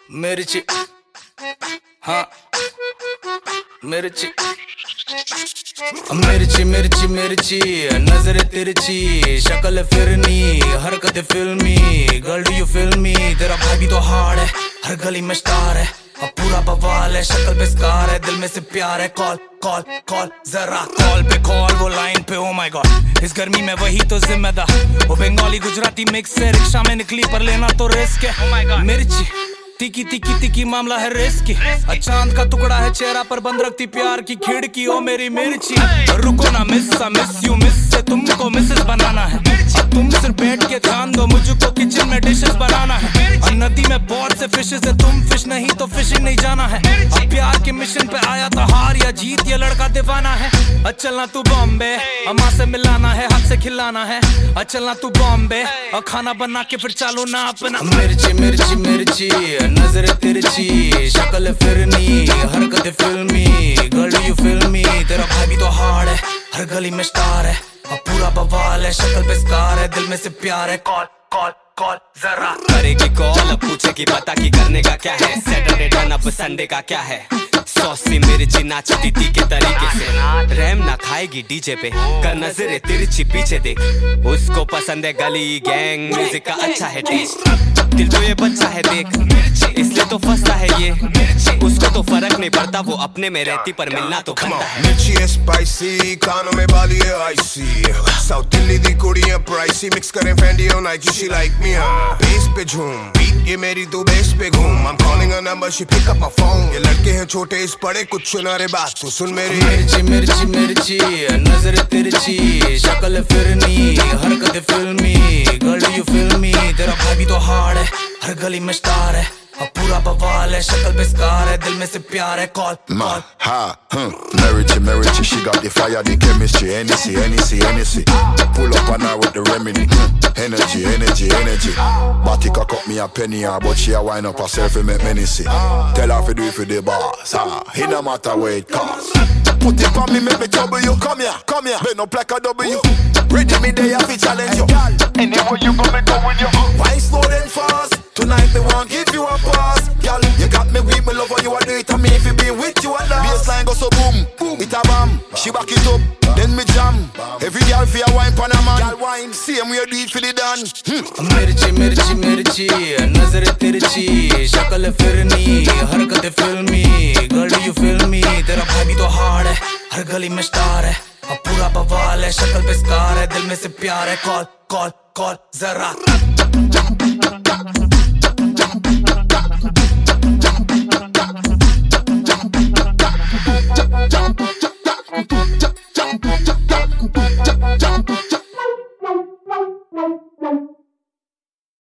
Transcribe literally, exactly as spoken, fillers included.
मिर्ची, हाँ मिर्ची मिर्ची मिर्ची मिर्ची नजर तिरछी, शक्ल फिरनी, हरकत फिल्मी। Girl do you feel me? तेरा भाई भी तो हार्ड है, हर गली में स्टार है, अब पूरा बवाल है, शक्ल पे स्कार है, दिल में से प्यार है। कॉल कॉल कॉल जरा कॉल पे कॉल, वो लाइन पे। ओ माय गॉड, इस गर्मी में वही तो जिम्मेदार। वो बंगाली गुजराती मिक्स है, रिक्शा में निकली पर लेना तो रिस्क है। ओ माय गॉड, मिर्ची तिकी तिकी तिकी मामला है रिस्की। चांद का टुकड़ा है चेहरा पर बंद रखती प्यार की खिड़की। ओ मेरी मिर्ची रुको ना मिस, मिस यू मिस से तुमको मिसेस बनाना है। तुम सिर्फ बैठ के ध्यान दो, मुझको किचन में डिशेस बनाना है। और नदी में बहुत से फिशेस है, तुम फिश नहीं तो फिशिंग नहीं जाना है। अब प्यार के मिशन पे आया था, हार या जीत ये लड़का दीवाना है। चलना तू बॉम्बे, अम्मा से मिलाना है, हाथ से खिलाना है। चलना तू बॉम्बे और खाना बना के फिर चालू ना अपना। मिर्ची मिर्ची मिर्ची नजर तिरछी, शक्ल फिरनी, हरकत फिल्मी। गर्ल यू फिल्मी, तेरा भाई भी तो हार्ड है, हर गली में स्टार है, अब पूरा बवाल है, शक्ल पे स्कार है, दिल में से प्यार है। कॉल कॉल कॉल जरा करेगी कॉल, अब पूछेगी पता की करने का क्या है। सैटरडे डन, अब संडे का क्या है। सॉसी मिर्ची नाचती थी के तरीके से, रैम ना खाएगी डीजे पे, कर नजरे तिरछी पीछे देख। उसको पसंद है गली गैंग म्यूजिक का अच्छा है टेस्ट, दिल तो ये बच्चा है देख, इसलिए तो फंसता है ये। उसको तो फर्क नहीं पड़ता, वो अपने में रहती पर मिलना तो बनता है। मिर्ची है स्पाइसी, कानों में बाली है आइसी, साउथ दिल्ली दी कुड़ियां प्राइसी, मिक्स करें फैंडी और नाइकी, शी लाइक मी। हाँ बेस पे झूम, बीट ये मेरी तू बेस पे घूम। I'm calling her number, she pick up my phone। ये लड़के हैं छोटे इस बड़े, कुछ सुना रे बात तू सुन मेरी। मिर्ची मिर्ची मिर्ची नजर तिरछी, शक्ल फिरनी, हरकत फिल्मी। गर्ल यू फिल्मी, तेरा भाई भी तो हार्ड है, हर गली में स्टार है, अब पूरा बवाल है, शक्ल पे स्कार है, दिल में से प्यार है। Call Ma, ha, hmm. Merici, Merici, she got the fire, the chemistry, Hennessy, Hennessy, Hennessy. Pull up on her with the remedy, hmm. Energy, energy, energy. Body cock up me a penny, ah, but she a wind up herself and make many see. Tell her to do it for the boss, ah. It no matter where it costs. Put it on me, make me trouble you. Come here, come here, bend up like a W. Ready me there, fi challenge you. Anywhere you go, me go with you. Why slow then fast? Tonight me want give you a pass, girl. You got me weak, me love when you a do it to me. If you be with you a dance. Baseline go so boom, boom. It a bam, she back it up, then me jam. Every girl fi a wine pan a man. Girl wine, same way you do it for the dance. मिर्ची मिर्ची मिर्ची नजर तिरछी, शक्ल फिरनी, हरकत फिल्मी। Girl you फिल्मी, तेरा भाई भी तो हार्ड है, हर गली में स्टार है, अब पूरा बवाल है, शक्ल पे स्कार है, दिल में से प्यार है। कॉल कॉल कॉल जरा